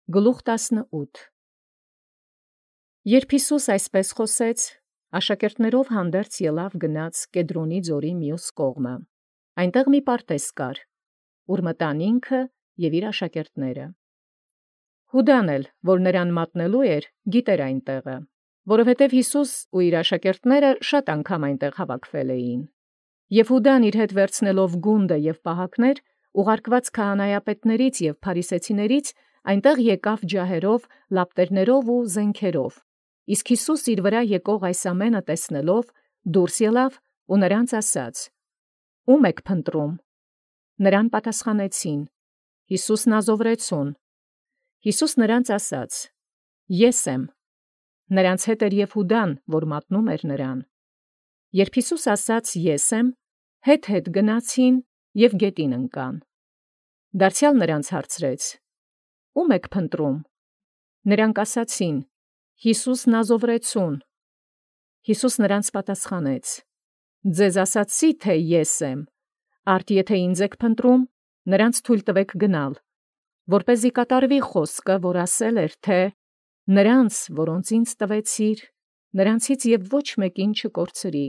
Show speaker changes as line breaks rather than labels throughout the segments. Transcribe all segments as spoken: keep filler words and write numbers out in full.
Գլուխ տասնութ Երբ Յիսուս այսպես խոսեց, աշակերտներով հանդերձ ելավ գնաց Կեդրոնի ձորի մյուս կողմը. այնտեղ մի պարտեզ կար, ուր մտան ինքը և իր աշակերտները։ Յուդան էլ, որ նրան մատնելու էր, գիտեր այն տեղը, որովհետև Յիսուս ու իր աշակերտները շատ անգամ այնտեղ հավաքվել էին։ Եւ Յուդան իր հետ վերցնելով գունդը եւ պահակներ, ուղարկված քահանայապետներից եւ փարիսեցիներից, այնտեղ եկավ ջահերով, լապտերներով ու զենքերով։ Իսկ Յիսուս իր վրա եկող այս ամենը տեսնելով, դուրս ելավ ու նրանց ասաց. «Ո՞ւմ եք փնտրում»։ Նրան պատասխանեցին. «Յիսուս Նազովրեցուն»։ Յիսուս նրանց ասաց. «Ես եմ»։ Նրանց հետ էր և Յուդան, որ մատնում էր նրան։ Երբ Յիսուս ասաց. «Ես եմ», հետ-հետ գնացին և գետին ընկան։ Դարձեալ նրանց հարցրեց. «Ո՞ւմ եք փնտրում»։ Նրանք ասացին. «Յիսուս Նազովրեցուն»։ Յիսուս նրանց պատասխանեց. «Ձեզ ասացի, թէ ես եմ. արդ եթէ ինձ եք փնտրում, նրանց թույլ տվեք գնալ, որպեսզի կատարվի խոսքը, որ ասել էր, թէ նրանց, որոնց ինձ տվեցիր, նրանցից և ոչ մեկին չկորցրի»։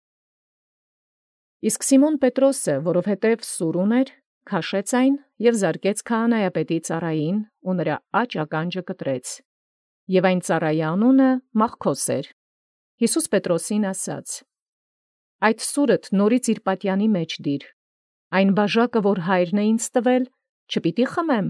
Իսկ Սիմոն Պետրոսը, որովհետև սուր ուներ, քաշեց այն և զարկեց քահանայապետի ծառային ու նրա աջ ականջը կտրեց, և այն ծառայի անունը Մաղքոս էր։ Յիսուս Պետրոսին ասաց. «Այդ սուրդ նորից իր պատյանի մեջ դիր, այն բաժակը, որ հայրն է ինձ տվել, չպիտի խմեմ»։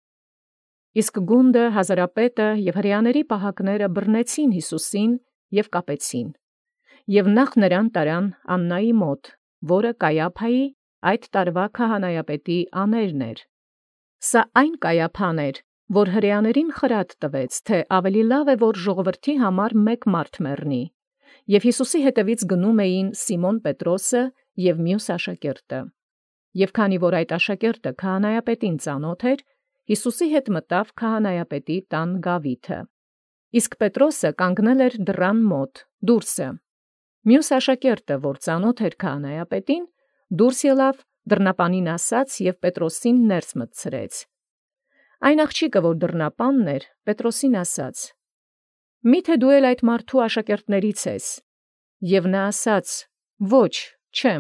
Իսկ գունդը, հազարապետը և հրեաների պահակները բռնեցին Յիսուսին և կապեցին, և նախ նրան տարան Աննայի մոտ, որը Կայափայի, այդ տարվա քահանայապետի աներն էր։ Սա այն Կայափան էր, որ հրեաներին խրատ տվեց, թէ ավելի լավ է, որ ժողովրդի համար մեկ մարդ մեռնի, և Յիսուսի հետևից գնում էին Սիմոն Պետրոսը և մյուս աշակերտը։ Եւ քանի որ այդ աշակերտը քահանայապետին ծանոթ էր, Յիսուսի հետ մտավ քահանայապետի տան գաւիթը։ Իսկ Պետրոսը կանգնել էր դռան մոտ, դուրսը։ Մյուս աշակերտը, որ ծանոթ էր քահանայապետին, դուրս ելավ, դռնապանին ասաց և Պետրոսին ներս մտցրեց։ Այն աղջիկը, որ դռնապանն էր, Պետրոսին ասաց. «Մի՞թե դու էլ այդ մարդու աշակերտներից ես»։ Եւ նա ասաց. «Ոչ, չեմ»։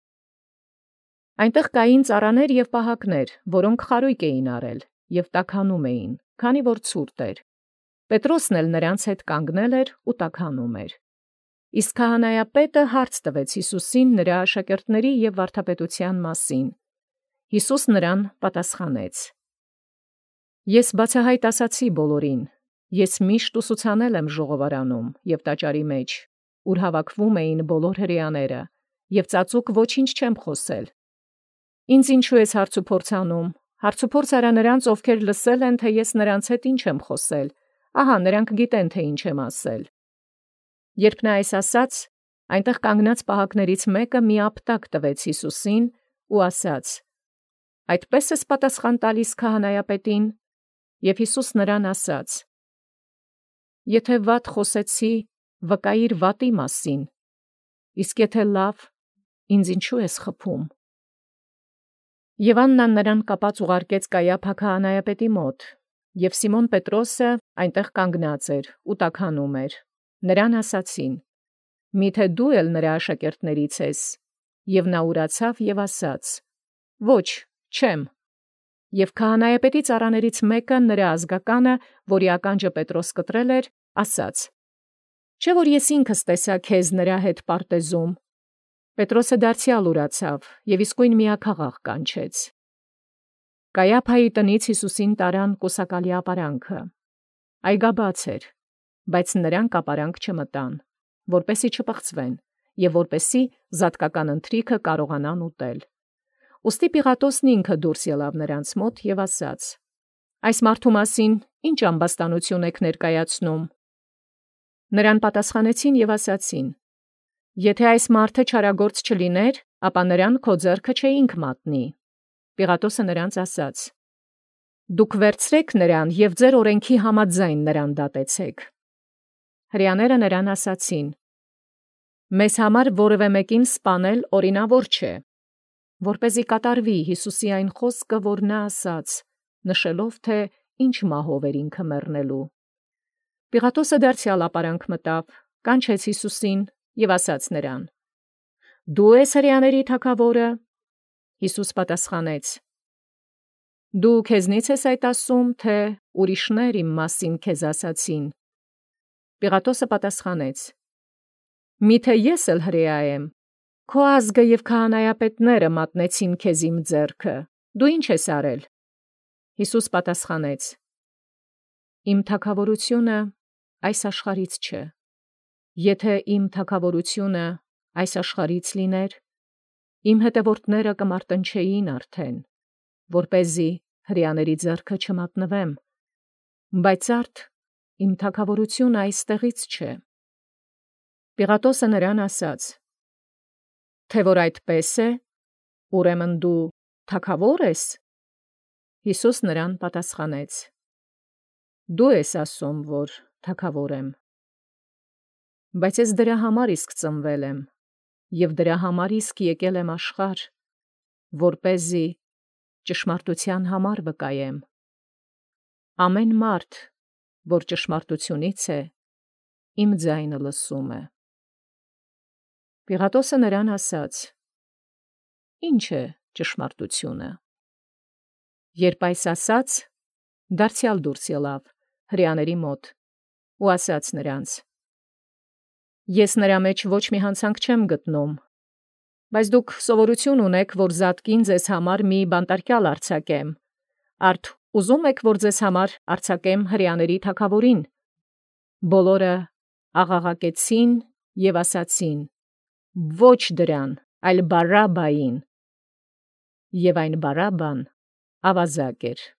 Այնտեղ կային ծառաներ և պահակներ, որոնք խարույկ էին առել և տաքանում էին, քանի որ ցուրտ էր։ Պետրոսն էլ նրանց հետ կանգնել էր ու տաքանում էր։ Իսկ քահանայապետը հարց տվեց Յիսուսին նրա աշակերտների և վարդապետության մասին։ Յիսուս նրան պատասխանեց. «Ես բացահայտ ասացի բոլորին, ես միշտ ուսուցանել եմ ժողովարանում և տաճարի մեջ, ուր հավաքվում էին բոլոր հրեաները, և ծածուկ ոչինչ չեմ խոսել։ Ինձ ինչու ես հարցուփորձ անում, հարցուփորձ արա նրանց, ովքեր լսել են, թէ ես նրանց հետ ինչ եմ խոսել, ահա նրանք գիտեն, թէ ինչ եմ ասել»։ Երբ նա այս ասաց, այնտեղ կանգնած պահակներից մեկը մի ապտակ տվեց Յիսուսին ու ասաց. «Այդպե՞ս ես պատասխան տալիս քահանայապետին»։ Եւ Յիսուս նրան ասաց. «Եթե վատ խոսեցի, վկայիր վատի մասին, իսկ եթե լավ, ինձ ինչու ես խփում»։ Եւ Աննան նրան կապած ուղարկեց Կայափա քահանայապետի մոտ, և Սիմոն Պետրոսը այնտեղ կանգնած էր ու տաքանում էր։ Նրան ասացին. «Մի՞թե դու էլ նրա աշակերտներից ես»։ Եւ նա ուրացավ և ասաց. «Ոչ, չեմ»։ Եւ քահանայապետի ծառաներից մեկը, նրա ազգականը, որի ականջը Պետրոս կտրել էր, ասաց. «Չէ՞ որ ես ինքս տեսա քեզ նրա հետ պարտեզում»։ Պետրոսը դարձեալ ուրացավ և իսկույն միաքաղաք կանչեց։ Կայափայի տնից Յիսուսին տարան կուսակալի ապարանքը։ Այգաբաց էր, բայց նրանք ապարանք չմտան, որպեսի չպղծվեն և որպեսի զատկական ընթրիքը կարողանան ուտել։ Ուստի Պիղատոսն ինքը դուրս ելավ նրանց մոտ և ասաց. «Այս մարդու մասին ի՞նչ ամբաստանություն եք ներկայացնում»։ Նրան պատասխանեցին և ասացին. «Եթե այս մարդը չարագործ չլիներ, ապա նրան քո ձեռքը չէինք մատնի»։ Պիղատոսը նրանց ասաց. «Դուք վերցրեք նրան և ձեր օրենքի համաձայն նրան դատեցեք»։ Հրեաները նրան ասացին. «Մեզ համար որևէ մեկին սպանել օրինավոր չէ, որպեսզի կատարվի Յիսուսի այն խոսքը, որ նա ասաց, նշելով, թէ ինչ մահով էր ինքը մեռնելու։ Պիղատոսը դարձյալ ապարանք մտավ, կանչեց Հիսուսին և ասաց նրան. «Դու ես հրեաների թագավորը»։ Հիսուս պատասխանեց. «Դու քեզնից ես այդ ասում, թե ուրիշներ իմ մասին քեզ ասացին»։ Պիղատոսը պատասխանեց. «Միթե ես էլ հրեա եմ, քո ազգը և քահանայապետները մատնեցին քեզ իմ ձեռքը, դու ինչ ես արել»։ Հիսուս պատասխանեց. «Իմ թագավորությունը այս աշխարհից չէ։ Եթե իմ թագավորությունը այս աշխարհից լիներ, իմ հետևորդները կմարտնչեին արդեն, որպեսզի հրեաների ձեռքը չմատնվեմ, բայց արդ իմ թագավորությունը այստեղից չէ»։ Պիղատոսը նրան ասաց. «Թե որ այդպես է, ուրեմն դու թագավոր ես»։ Հիսուս նրան պատասխանեց. «Դու ես ասում, որ թագավոր եմ։ Բայց ես դրա համար իսկ ծնվել եմ, և դրա համար իսկ եկել եմ աշխարհ, որպեսզի ճշմարտության համար վկայեմ։ Ամեն մարդ, որ ճշմարտությունից է, իմ ձայնը լսում է»։ Պիղատոսը նրան ասաց. «Ի՞նչ է ճշմարտությունը»։ Երբ այս ասաց, դարձյալ դուրս ելավ հրեաների մոտ ու ասաց նրանց. «Ես նրա մեջ ոչ մի յանցանք չեմ գտնում, բայց դուք սովորություն ունեք, որ զատկին ձեզ համար մի բանտարկյալ արձակեմ, արդ ուզում եք, որ ձեզ համար արձակեմ հրեաների թագավորին»։ Բոլորը աղաղակեցին և ասացին. «Ոչ դրան, այլ Բարաբբային»։ Եվ այն Բարաբբան ավազակ էր։